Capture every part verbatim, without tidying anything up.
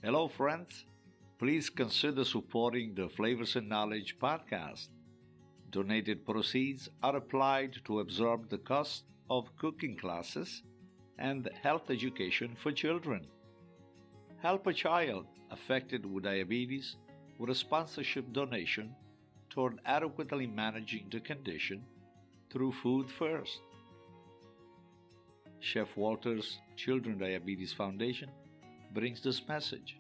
Hello, friends. Please consider supporting the Flavors and Knowledge podcast. Donated proceeds are applied to absorb the cost of cooking classes and health education for children. Help a child affected with diabetes with a sponsorship donation toward adequately managing the condition through Food First. Chef Walter's Children Diabetes Foundation brings this message.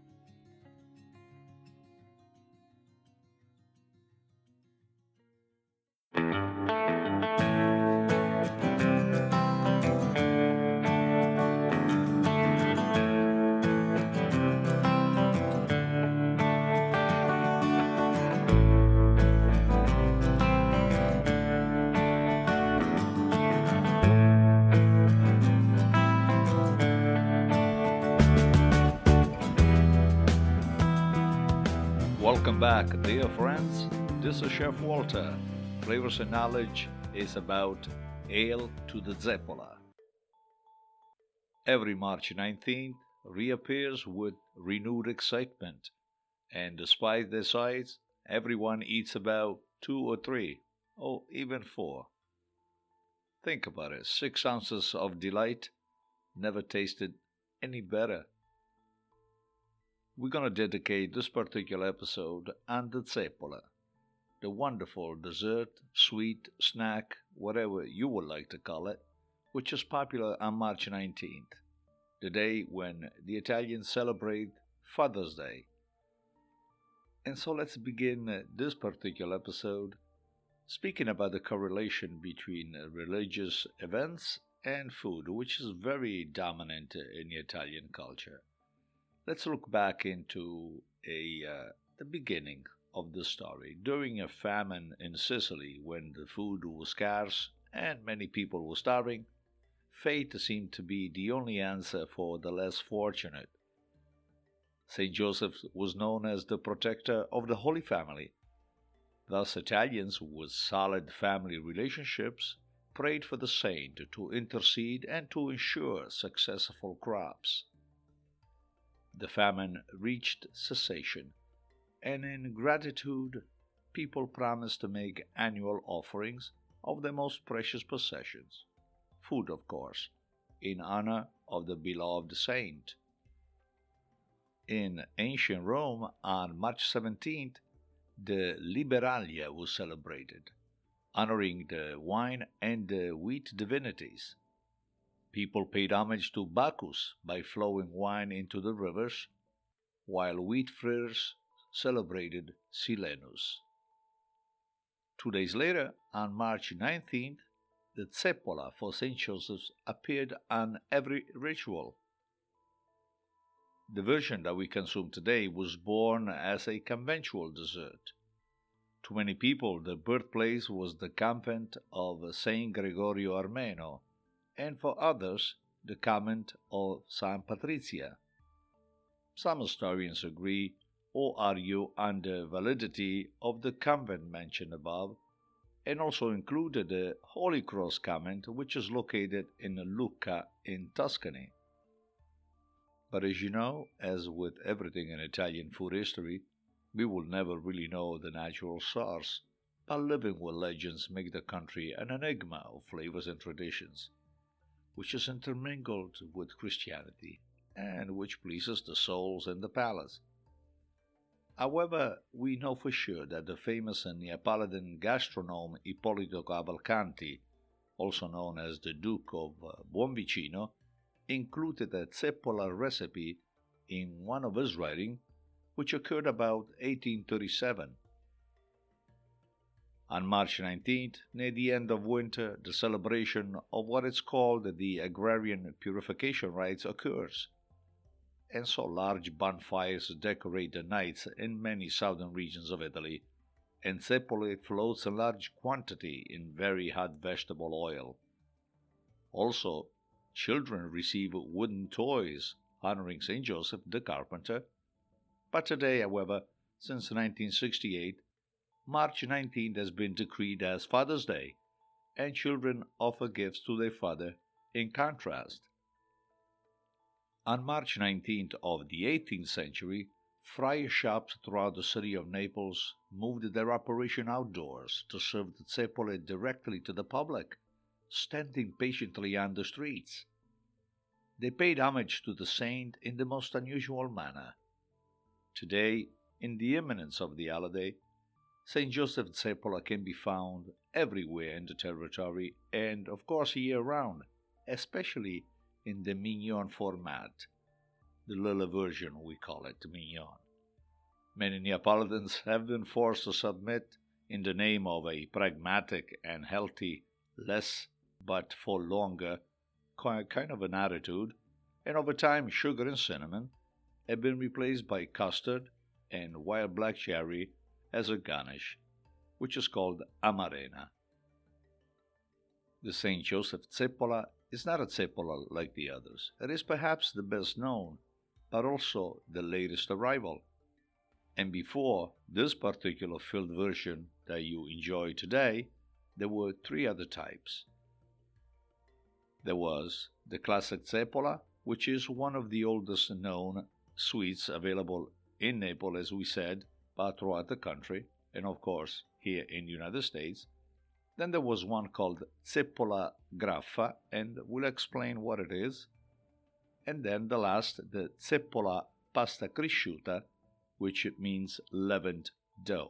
Welcome back, dear friends. This is Chef Walter. Flavors and Knowledge is about Ale to the Zeppola. Every March nineteenth reappears with renewed excitement, and despite their size, everyone eats about two or three, or even four. Think about it, six ounces of delight never tasted any better. We're going to dedicate this particular episode on the Zeppola, the wonderful dessert, sweet, snack, whatever you would like to call it, which is popular on March nineteenth, the day when the Italians celebrate Father's Day. And so let's begin this particular episode speaking about the correlation between religious events and food, which is very dominant in the Italian culture. Let's look back into a uh, the beginning of the story. During a famine in Sicily, when the food was scarce and many people were starving, fate seemed to be the only answer for the less fortunate. Saint Joseph was known as the protector of the Holy Family. Thus, Italians with solid family relationships prayed for the saint to intercede and to ensure successful crops. The famine reached cessation, and in gratitude, people promised to make annual offerings of their most precious possessions, food, of course, in honor of the beloved saint. In ancient Rome, on March seventeenth, the Liberalia was celebrated, honoring the wine and the wheat divinities. People paid homage to Bacchus by flowing wine into the rivers, while wheat friars celebrated Silenus. Two days later, on March nineteenth, the Zeppola for Saint Joseph appeared on every ritual. The version that we consume today was born as a conventual dessert. To many people, the birthplace was the convent of Saint Gregorio Armeno, and for others, the convent of Saint Patrizia. Some historians agree or argue on the validity of the convent mentioned above, and also included the Holy Cross convent, which is located in Lucca in Tuscany. But as you know, as with everything in Italian food history, we will never really know the natural source, but living with legends make the country an enigma of flavors and traditions, which is intermingled with Christianity, and which pleases the souls and the palace. However, we know for sure that the famous Neapolitan gastronome Ippolito Cavalcanti, also known as the Duke of Buonvicino, included a Zeppola recipe in one of his writings, which occurred about eighteen thirty-seven. On March nineteenth, near the end of winter, the celebration of what is called the agrarian purification rites occurs, and so large bonfires decorate the nights in many southern regions of Italy, and Zeppola floats in large quantity in very hot vegetable oil. Also, children receive wooden toys honoring Saint Joseph the Carpenter, but today, however, since nineteen sixty-eight, March nineteenth has been decreed as Father's Day, and children offer gifts to their father in contrast. On March nineteenth of the eighteenth century, friar shops throughout the city of Naples moved their operation outdoors to serve the zeppole directly to the public, standing patiently on the streets. They paid homage to the saint in the most unusual manner. Today, in the imminence of the holiday, Saint Joseph Zeppola can be found everywhere in the territory and, of course, year-round, especially in the mignon format, the little version we call it, mignon. Many Neapolitans have been forced to submit in the name of a pragmatic and healthy, less but for longer kind of an attitude, and over time sugar and cinnamon have been replaced by custard and wild black cherry as a garnish, which is called amarena. The Saint Joseph Zeppola is not a Zeppola like the others. It is perhaps the best known, but also the latest arrival. And before this particular filled version that you enjoy today, there were three other types. There was the classic Zeppola, which is one of the oldest known sweets available in Naples, as we said, but throughout the country, and of course here in the United States. Then there was one called Zeppola Graffa, and we'll explain what it is. And then the last, the Zeppola Pasta Cresciuta, which means leavened dough.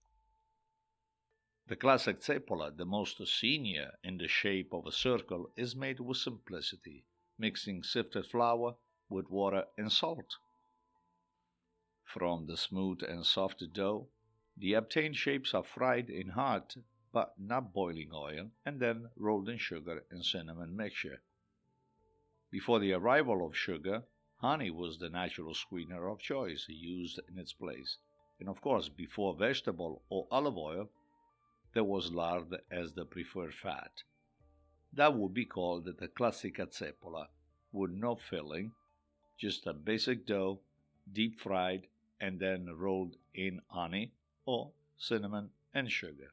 The classic Zeppola, the most senior in the shape of a circle, is made with simplicity, mixing sifted flour with water and salt. From the smooth and soft dough, the obtained shapes are fried in hot but not boiling oil and then rolled in sugar and cinnamon mixture. Before the arrival of sugar, honey was the natural sweetener of choice used in its place, and of course before vegetable or olive oil, there was lard as the preferred fat. That would be called the classica zeppola, with no filling, just a basic dough, deep fried, and then rolled in honey or cinnamon and sugar.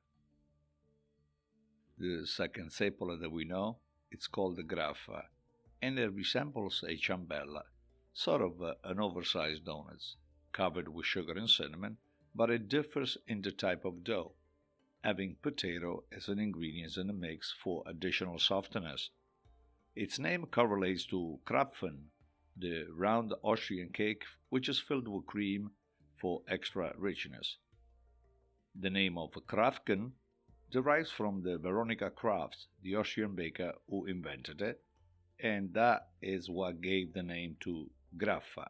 The second zeppola that we know, it's called the graffa, and it resembles a ciambella, sort of uh, an oversized donut, covered with sugar and cinnamon, but it differs in the type of dough, having potato as an ingredient in the mix for additional softness. Its name correlates to Krapfen, the round Austrian cake which is filled with cream for extra richness. The name of Krapfen derives from the Veronica Kraft, the Austrian baker who invented it, and that is what gave the name to Graffa.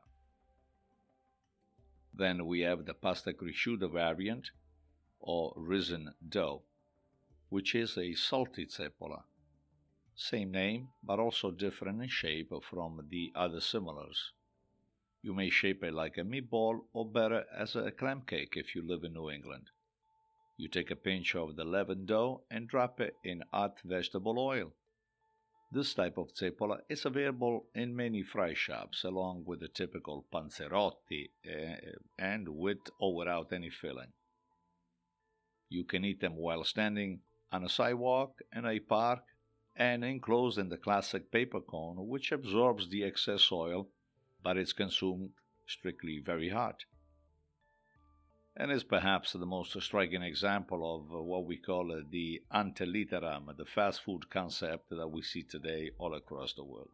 Then we have the pasta cresciuta variant, or risen dough, which is a salty zeppola. Same name, but also different in shape from the other similars. You may shape it like a meatball or better as a clam cake if you live in New England. You take a pinch of the leavened dough and drop it in hot vegetable oil. This type of zeppola is available in many fry shops along with the typical panzerotti and with or without any filling. You can eat them while standing on a sidewalk, in a park, and enclosed in the classic paper cone, which absorbs the excess oil, but is consumed strictly very hot. And is perhaps the most striking example of what we call the ante litteram, the fast food concept that we see today all across the world.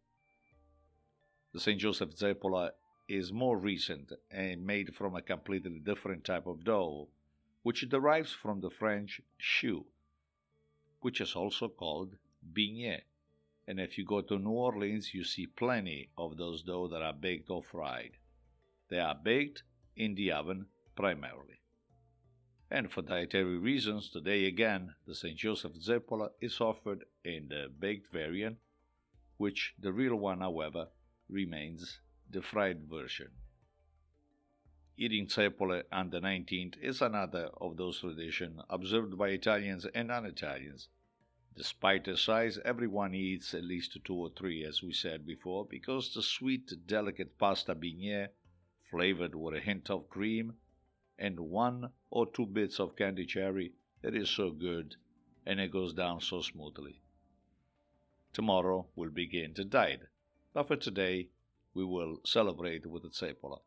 The Saint Joseph Zeppola is more recent and made from a completely different type of dough, which derives from the French choux, which is also called beignet. And if you go to New Orleans, you see plenty of those dough that are baked or fried. They are baked in the oven primarily. And for dietary reasons, today again, the Saint Joseph Zeppola is offered in the baked variant, which the real one, however, remains the fried version. Eating Zeppola on the nineteenth is another of those traditions observed by Italians and non-Italians. Despite the size, everyone eats at least two or three, as we said before, because the sweet, delicate pasta beignet, flavored with a hint of cream, and one or two bits of candy cherry, it is so good, and it goes down so smoothly. Tomorrow we'll begin to diet, but for today, we will celebrate with the Zepola.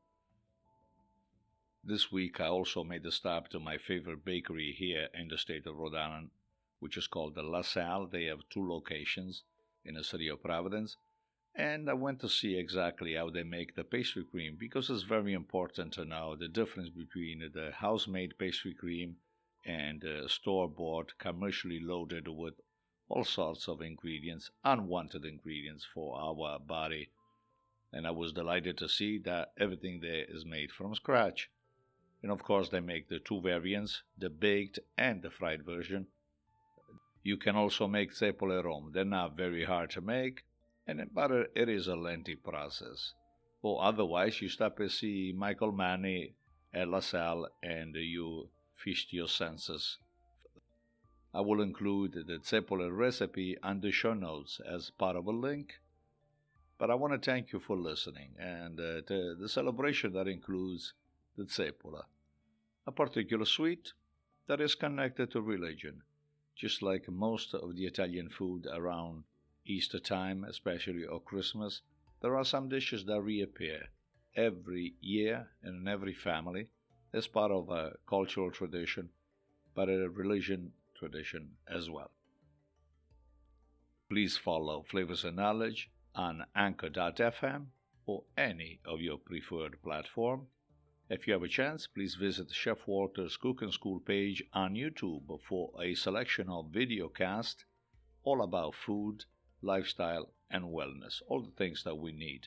This week I also made a stop to my favorite bakery here in the state of Rhode Island, which is called the La Salle. They have two locations in the city of Providence, and I went to see exactly how they make the pastry cream, because it's very important to know the difference between the house-made pastry cream and uh, store-bought, commercially loaded with all sorts of ingredients, unwanted ingredients for our body. And I was delighted to see that everything there is made from scratch. And of course they make the two variants, the baked and the fried version. You can also make Zepola at home. They're not very hard to make, and but it is a lengthy process. Or otherwise you stop and see Michael Manny at La Salle and you feast your senses. I will include the Zepola recipe on the show notes as part of a link. But I want to thank you for listening, and uh, the, the celebration that includes the Zepola, a particular sweet that is connected to religion, just like most of the Italian food around Easter time, especially, or Christmas. There are some dishes that reappear every year in every family as part of a cultural tradition, but a religion tradition as well. Please follow Flavors and Knowledge on anchor dot f m or any of your preferred platform. If you have a chance, please visit Chef Walter's Cooking School page on YouTube for a selection of video casts all about food, lifestyle, and wellness, all the things that we need.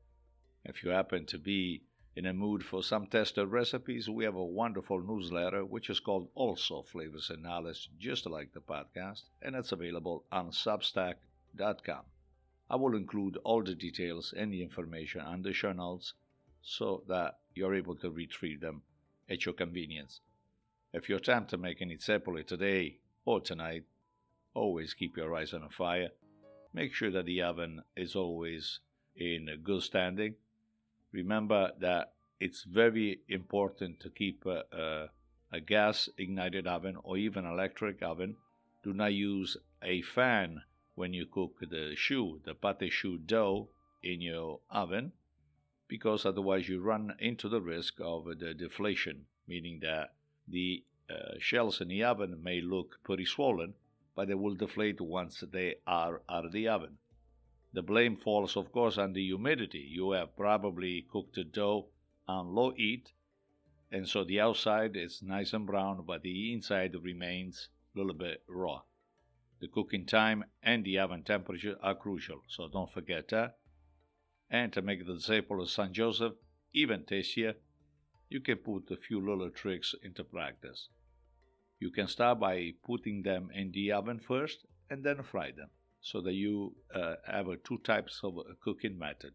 If you happen to be in a mood for some tested recipes, we have a wonderful newsletter which is called also Flavors and Knowledge, just like the podcast, and it's available on substack dot com. I will include all the details and the information on the show notes so that you're able to retrieve them at your convenience. If you attempt to make any Zepola today or tonight, always keep your eyes on a fire. Make sure that the oven is always in good standing. Remember that it's very important to keep a, a, a gas ignited oven or even electric oven. Do not use a fan when you cook the choux, the pâté choux dough in your oven, because otherwise you run into the risk of the deflation, meaning that the uh, shells in the oven may look pretty swollen, but they will deflate once they are out of the oven. The blame falls, of course, on the humidity. You have probably cooked the dough on low heat, and so the outside is nice and brown, but the inside remains a little bit raw. The cooking time and the oven temperature are crucial, so don't forget that. And to make the Zepola San Joseph even tastier, you can put a few little tricks into practice. You can start by putting them in the oven first and then fry them, so that you uh, have uh, two types of uh, cooking method.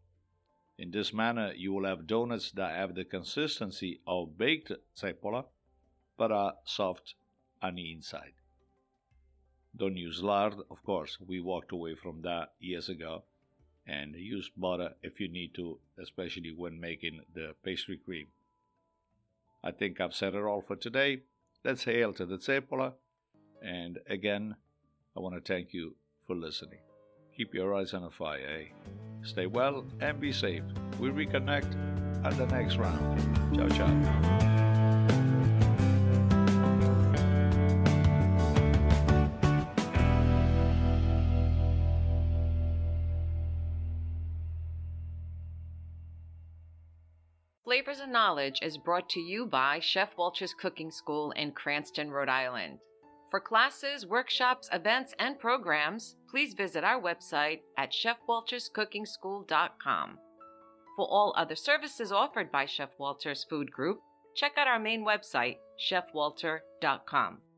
In this manner, you will have donuts that have the consistency of baked Zepola, but are soft on the inside. Don't use lard, of course. We walked away from that years ago. And use butter if you need to, especially when making the pastry cream. I think I've said it all for today. Let's hail to the Zepola. And again, I want to thank you for listening. Keep your eyes on the fire, eh? Stay well and be safe. We reconnect at the next round. Ciao, ciao. Flavors and Knowledge is brought to you by Chef Walter's Cooking School in Cranston, Rhode Island. For classes, workshops, events, and programs, please visit our website at chef walters cooking school dot com. For all other services offered by Chef Walter's Food Group, check out our main website, chef walter dot com.